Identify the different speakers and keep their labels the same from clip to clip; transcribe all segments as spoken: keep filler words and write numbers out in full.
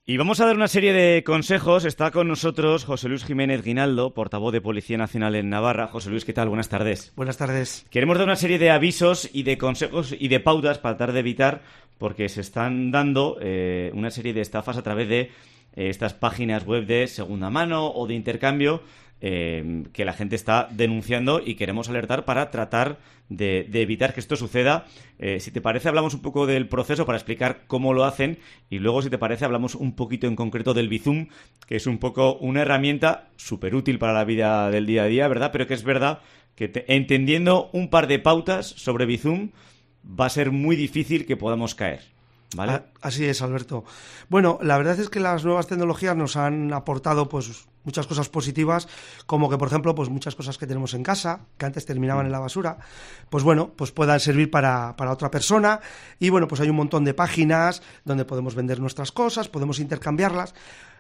Speaker 1: Y vamos a dar una serie de consejos. Está con nosotros José Luis Jiménez Guinaldo, portavoz de Policía Nacional en Navarra. José Luis, ¿qué tal? Buenas tardes.
Speaker 2: Buenas tardes.
Speaker 1: Queremos dar una serie de avisos y de consejos y de pautas para tratar de evitar, porque se están dando eh, una serie de estafas a través de eh, estas páginas web de segunda mano o de intercambio eh, que la gente está denunciando, y queremos alertar para tratar de, de evitar que esto suceda. Eh, si te parece, hablamos un poco del proceso para explicar cómo lo hacen, y luego, si te parece, hablamos un poquito en concreto del Bizum, que es un poco una herramienta súper útil para la vida del día a día, ¿verdad? Pero que es verdad que te, entendiendo un par de pautas sobre Bizum va a ser muy difícil que podamos caer, ¿vale?
Speaker 2: Así es, Alberto. Bueno, la verdad es que las nuevas tecnologías nos han aportado pues muchas cosas positivas, como que, por ejemplo, pues muchas cosas que tenemos en casa, que antes terminaban en la basura, pues bueno, pues puedan servir para, para otra persona. Y bueno, pues hay un montón de páginas donde podemos vender nuestras cosas, podemos intercambiarlas.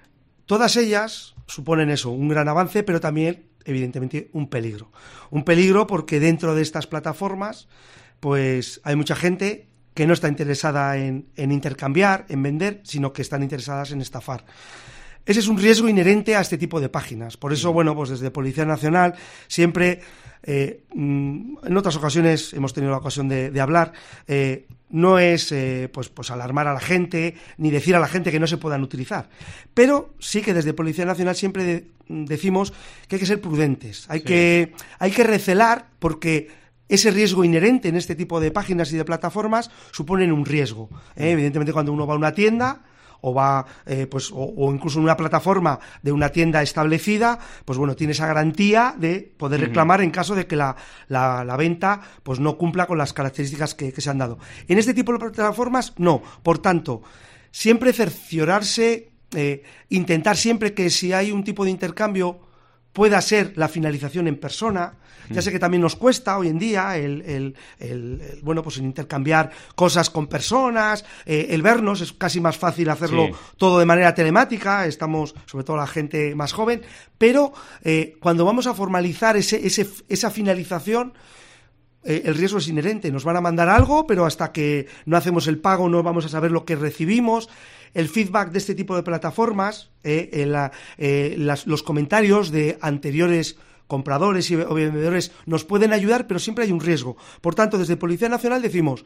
Speaker 2: Todas ellas suponen eso, un gran avance, pero también, evidentemente, un peligro. Un peligro porque dentro de estas plataformas pues hay mucha gente que no está interesada en, en intercambiar, en vender, sino que están interesadas en estafar. Ese es un riesgo inherente a este tipo de páginas. Por eso, bueno, pues desde Policía Nacional siempre, eh, en otras ocasiones hemos tenido la ocasión de, de hablar, eh, no es eh, pues, pues alarmar a la gente, ni decir a la gente que no se puedan utilizar. Pero sí que desde Policía Nacional siempre de, decimos que hay que ser prudentes, hay, sí. que, hay que recelar, porque ese riesgo inherente en este tipo de páginas y de plataformas suponen un riesgo. ¿eh? Evidentemente, cuando uno va a una tienda o va, eh, pues, o, o incluso en una plataforma de una tienda establecida, pues bueno, tiene esa garantía de poder reclamar uh-huh. en caso de que la, la, la venta pues no cumpla con las características que, que se han dado. En este tipo de plataformas, no. Por tanto, siempre cerciorarse, eh, intentar siempre que si hay un tipo de intercambio pueda ser la finalización en persona. Ya sé que también nos cuesta hoy en día el, el, el, el bueno, pues el intercambiar cosas con personas, eh, el vernos, es casi más fácil hacerlo sí. todo de manera telemática, estamos, sobre todo la gente más joven, pero eh, cuando vamos a formalizar ese, ese, esa finalización, eh, el riesgo es inherente. Nos van a mandar algo, pero hasta que no hacemos el pago no vamos a saber lo que recibimos. El feedback de este tipo de plataformas, eh, en la, eh, las, los comentarios de anteriores compradores y vendedores nos pueden ayudar, pero siempre hay un riesgo. Por tanto, desde Policía Nacional decimos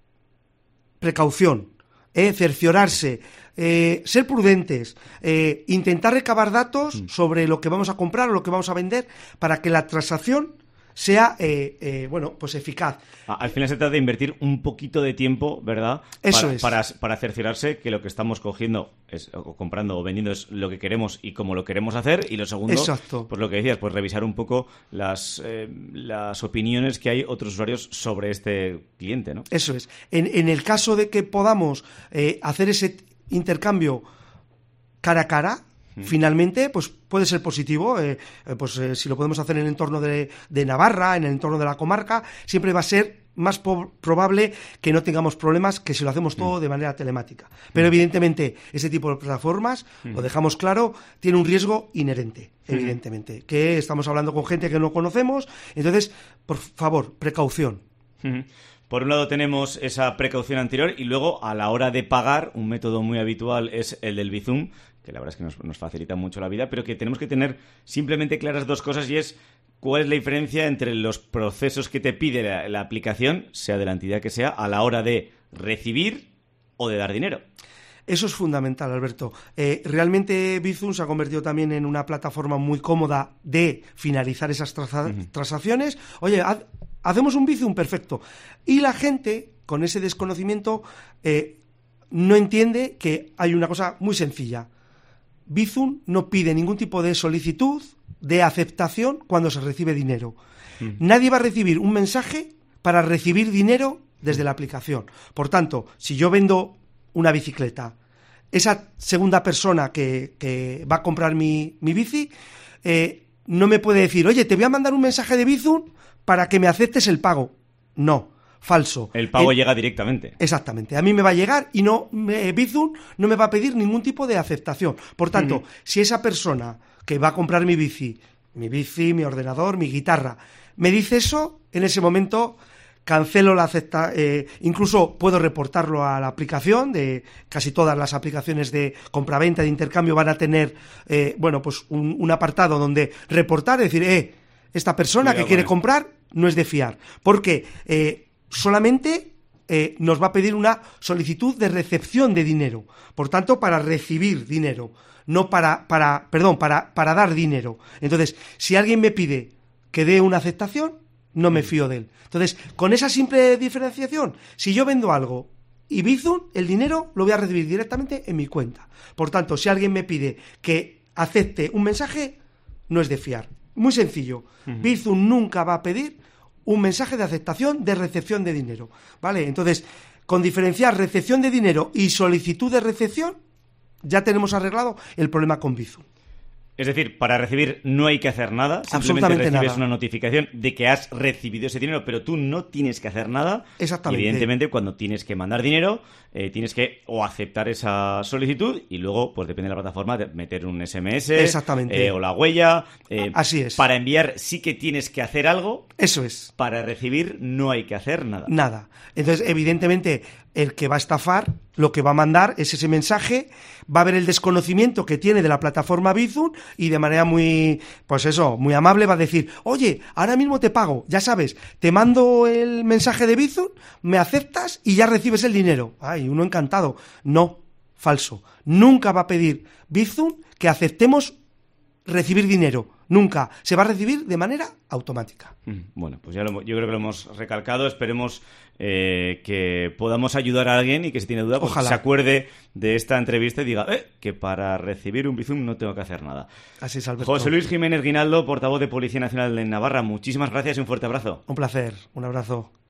Speaker 2: precaución, eh, cerciorarse, eh, ser prudentes, eh, intentar recabar datos mm. sobre lo que vamos a comprar o lo que vamos a vender para que la transacción sea, eh, eh, bueno, pues eficaz.
Speaker 1: Al final se trata de invertir un poquito de tiempo, ¿verdad?
Speaker 2: Eso
Speaker 1: para,
Speaker 2: es.
Speaker 1: Para, para cerciorarse que lo que estamos cogiendo, es, o comprando o vendiendo, es lo que queremos y cómo lo queremos hacer. Y lo segundo,
Speaker 2: Exacto.
Speaker 1: pues lo que decías, pues revisar un poco las, eh, las opiniones que hay otros usuarios sobre este cliente, ¿no?
Speaker 2: Eso es. En, en el caso de que podamos eh, hacer ese intercambio cara a cara, finalmente, pues puede ser positivo, eh, pues eh, si lo podemos hacer en el entorno de, de Navarra, en el entorno de la comarca, siempre va a ser más po- probable que no tengamos problemas que si lo hacemos todo mm. de manera telemática. Pero mm. evidentemente, ese tipo de plataformas, mm. lo dejamos claro, tiene un riesgo inherente, mm. evidentemente, que estamos hablando con gente que no conocemos. Entonces, por favor, precaución.
Speaker 1: Mm. Por un lado tenemos esa precaución anterior, y luego a la hora de pagar, un método muy habitual es el del Bizum, que la verdad es que nos, nos facilita mucho la vida, pero que tenemos que tener simplemente claras dos cosas, y es cuál es la diferencia entre los procesos que te pide la, la aplicación, sea de la entidad que sea, a la hora de recibir o de dar dinero.
Speaker 2: Eso es fundamental, Alberto. Eh, realmente Bizum se ha convertido también en una plataforma muy cómoda de finalizar esas traza- uh-huh. transacciones. Oye, haz, hacemos un Bizum, perfecto. Y la gente, con ese desconocimiento, eh, no entiende que hay una cosa muy sencilla. Bizum no pide ningún tipo de solicitud de aceptación cuando se recibe dinero. Uh-huh. Nadie va a recibir un mensaje para recibir dinero desde la aplicación. Por tanto, si yo vendo una bicicleta, esa segunda persona que, que va a comprar mi, mi bici eh, no me puede decir, oye, te voy a mandar un mensaje de Bizum para que me aceptes el pago. No, falso.
Speaker 1: El pago
Speaker 2: el,
Speaker 1: llega directamente.
Speaker 2: Exactamente, a mí me va a llegar y no me, Bizum no me va a pedir ningún tipo de aceptación. Por tanto, uh-huh. si esa persona que va a comprar mi bici, mi bici, mi ordenador, mi guitarra, me dice eso, en ese momento cancelo la acepta, eh, incluso puedo reportarlo a la aplicación. De casi todas las aplicaciones de compraventa, de intercambio, van a tener eh, bueno, pues un, un apartado donde reportar, decir, eh, esta persona Cuidado que quiere comprar no es de fiar, porque eh, solamente eh, nos va a pedir una solicitud de recepción de dinero, por tanto, para recibir dinero, no para, para perdón, para, para dar dinero. Entonces, si alguien me pide que dé una aceptación, no me fío de él. Entonces, con esa simple diferenciación, si yo vendo algo y Bizum, el dinero lo voy a recibir directamente en mi cuenta. Por tanto, si alguien me pide que acepte un mensaje, no es de fiar. Muy sencillo. Uh-huh. Bizum nunca va a pedir un mensaje de aceptación de recepción de dinero, ¿vale? Entonces, con diferenciar recepción de dinero y solicitud de recepción, ya tenemos arreglado el problema con Bizum.
Speaker 1: Es decir, para recibir no hay que hacer nada, simplemente recibes nada. Una notificación de que has recibido ese dinero, pero tú no tienes que hacer nada.
Speaker 2: Exactamente.
Speaker 1: Y evidentemente, cuando tienes que mandar dinero, eh, tienes que o aceptar esa solicitud y luego, pues depende de la plataforma, de meter un ese eme ese.
Speaker 2: Exactamente.
Speaker 1: Eh, o la huella. Eh,
Speaker 2: Así es.
Speaker 1: Para enviar sí que tienes que hacer algo.
Speaker 2: Eso es.
Speaker 1: Para recibir no hay que hacer nada.
Speaker 2: Nada. Entonces, evidentemente, el que va a estafar, lo que va a mandar es ese mensaje, va a ver el desconocimiento que tiene de la plataforma Bizum y de manera muy, pues eso, muy amable va a decir, oye, ahora mismo te pago, ya sabes, te mando el mensaje de Bizum, me aceptas y ya recibes el dinero. Ay, uno encantado. No, falso. Nunca va a pedir Bizum que aceptemos recibir dinero. Nunca. Se va a recibir de manera automática.
Speaker 1: Bueno, pues ya lo, yo creo que lo hemos recalcado. Esperemos eh, que podamos ayudar a alguien y que si tiene duda pues se acuerde de esta entrevista y diga eh, que para recibir un Bizum no tengo que hacer nada.
Speaker 2: Así es, Alberto.
Speaker 1: José Luis Jiménez Guinaldo, portavoz de Policía Nacional de Navarra. Muchísimas gracias y un fuerte abrazo.
Speaker 2: Un placer. Un abrazo.